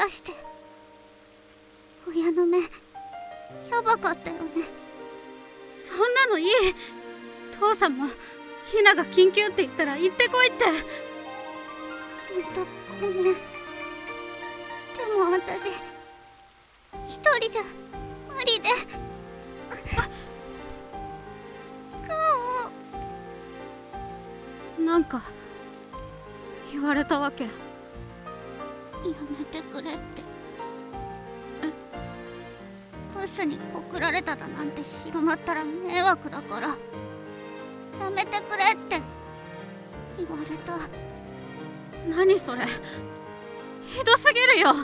かして親の目やばかったよね。 そんなのいい。父さんもひなが緊急って言ったら行ってこいって。 ほんとごめん。でも私一人じゃ無理で。 なんか言われたわけ？やめてくれって。ブスに告られただなんて広まったら迷惑だからやめてくれって言われた。 何それ、ひどすぎるよ。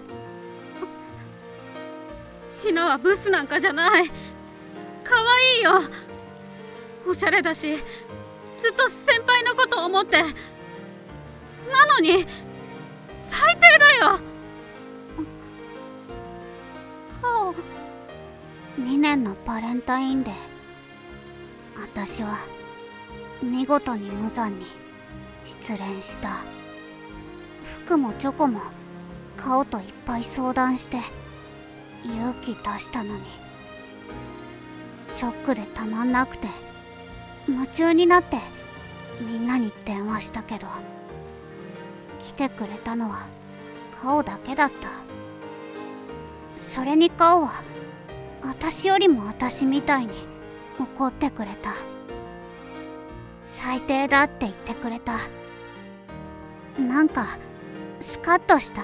ひなはブスなんかじゃない。可愛いよ。おしゃれだしずっと先輩のこと思って。なのに最低だよ。 カオ、2年のバレンタインデー、私は見事に無残に失恋した。服もチョコもカオといっぱい相談して勇気出したのに、ショックでたまんなくて夢中になってみんなに電話したけど、来てくれたのはカオだけだった。それにカオは私よりも私みたいに怒ってくれた。最低だって言ってくれた。なんかスカッとした。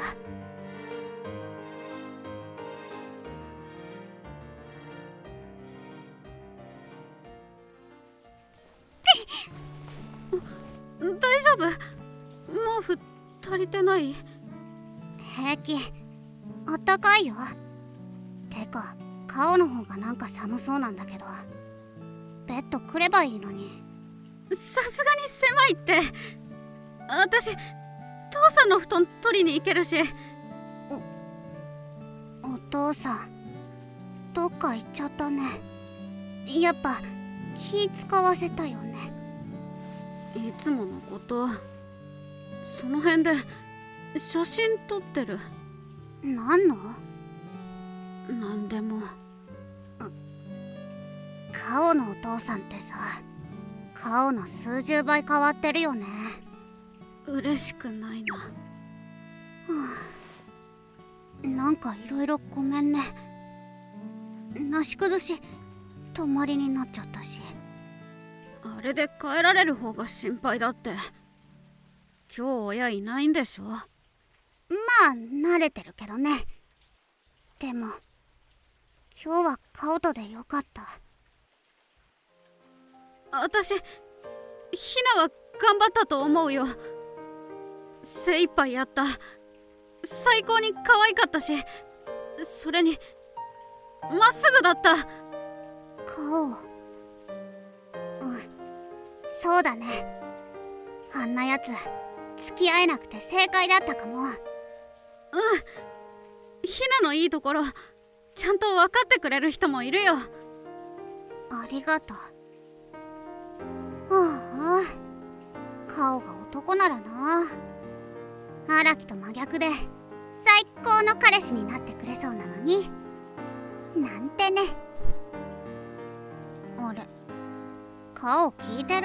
大丈夫？毛布足りてない？ 平気、あったかいよ。てかカオの方がなんか寒そうなんだけど、ベッド来ればいいのに。 さすがに狭いって。私父さんの布団取りに行けるし。 お父さんどっか行っちゃったね。やっぱ気使わせたよね。 いつものこと。その辺で写真撮ってる。 何の？ なんでも。 カオのお父さんってさ、カオの数十倍変わってるよね。 嬉しくないな。 なんかいろいろごめんね。なし崩し泊まりになっちゃったし。 あれで帰られる方が心配だって。今日親いないんでしょ？ まあ慣れてるけどね。でも今日はカオとでよかった。 私ひなは頑張ったと思うよ。精一杯やった。最高に可愛かったし、それにまっすぐだった。 カオ、そうだね。あんなやつ付き合えなくて正解だったかも。 ひなのいいところちゃんと分かってくれる人もいるよ。 ありがとう。カオが男ならな。荒木と真逆で最高の彼氏になってくれそうなのになんてね。あれ、カオ聞いてる？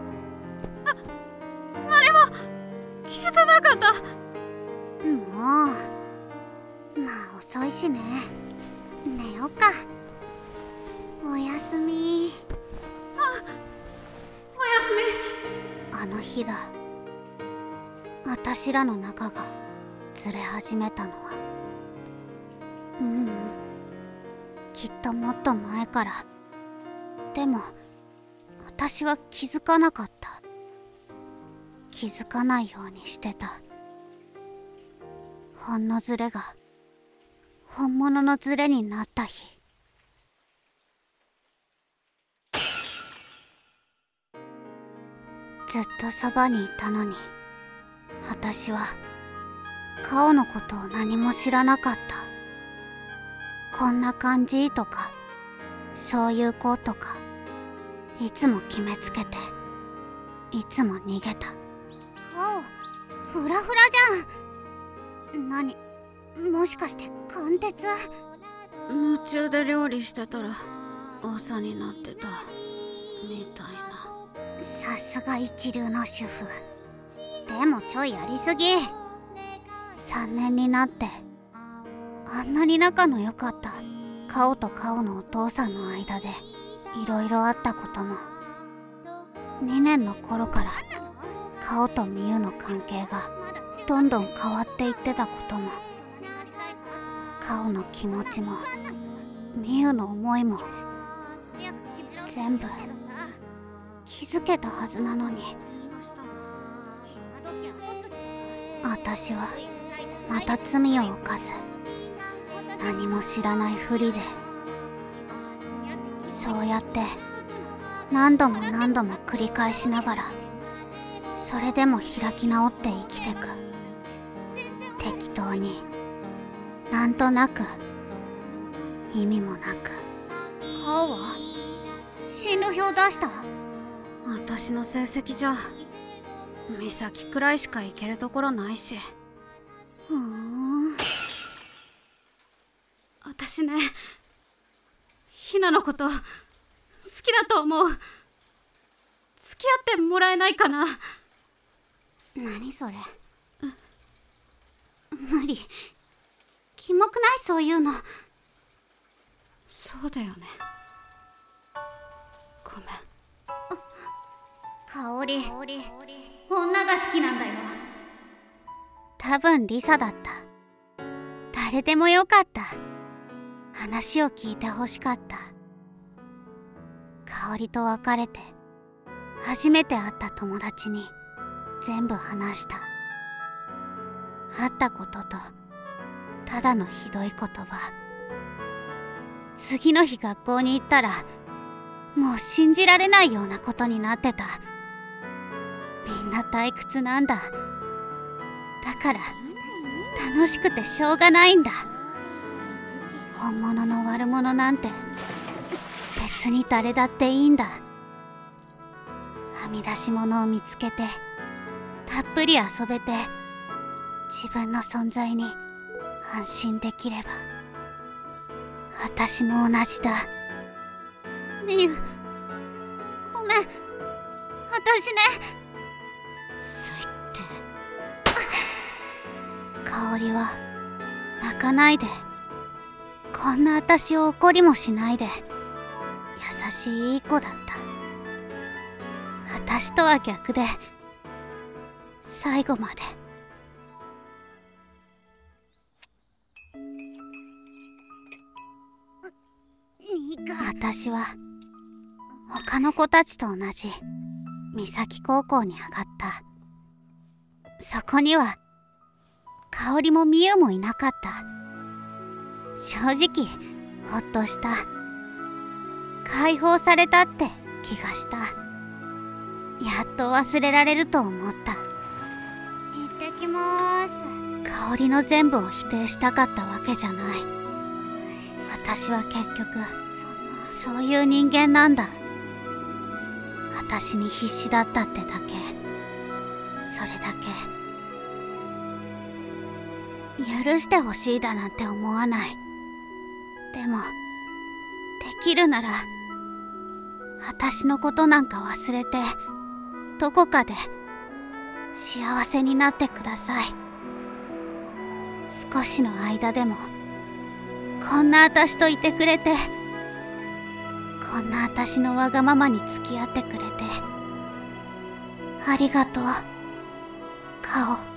何も聞いてなかった。 もうまあ遅いしね。寝ようか。おやすみ。 おやすみ。 あの日だ、私らの仲がずれ始めたのは。きっともっと前から。でも私は気づかなかった。気づかないようにしてた。ほんのズレが本物のズレになった日。ずっとそばにいたのに、私はカオのことを何も知らなかった。こんな感じとかそういう子とかいつも決めつけて、いつも逃げた。カオ、フラフラじゃん。何もしかして貫徹？ 夢中で料理してたら朝になってたみたいな。 さすが一流の主婦。でもちょいやりすぎ。3年になってあんなに仲の良かったカオとカオのお父さんの間でいろいろあったことも、2年の頃からカオとミユの関係がどんどん変わっていってたことも、カオの気持ちもミユの思いも全部気づけたはずなのに、私はまた罪を犯す。何も知らないふりで、そうやって何度も何度も繰り返しながら、それでも開き直って生きてく。適当に、なんとなく、意味もなく。カオは進路表出した？ 私の成績じゃ美咲くらいしか行けるところないし。私ね、ひなのこと好きだと思う。付き合ってもらえないかな。 何それ？無理。キモくない？そういうの。 そうだよね。ごめん。 香織、女が好きなんだよ。多分リサだった。誰でもよかった。話を聞いてほしかった。香織と別れて初めて会った友達に全部話した。会ったこととただのひどい言葉。次の日学校に行ったらもう信じられないようなことになってた。みんな退屈なんだ。だから楽しくてしょうがないんだ。本物の悪者なんて別に誰だっていいんだ。はみ出し物を見つけてたっぷり遊べて、自分の存在に安心できれば。私も同じだ。みゆ、ごめん。私ね。 最低。 香織は泣かないで。こんな私を怒りもしないで。優しいいい子だった。私とは逆で最後まで。私は他の子たちと同じ三崎高校に上がった。そこには香織も美優もいなかった。正直ほっとした。解放されたって気がした。やっと忘れられると思った。行ってきまーす。香織の全部を否定したかったわけじゃない。私は結局そういう人間なんだ。私に必死だったってだけ。それだけ。許してほしいだなんて思わない。でもできるなら私のことなんか忘れてどこかで幸せになってください。少しの間でもこんな私といてくれて、こんな私のわがままに付き合ってくれてありがとう、カオ。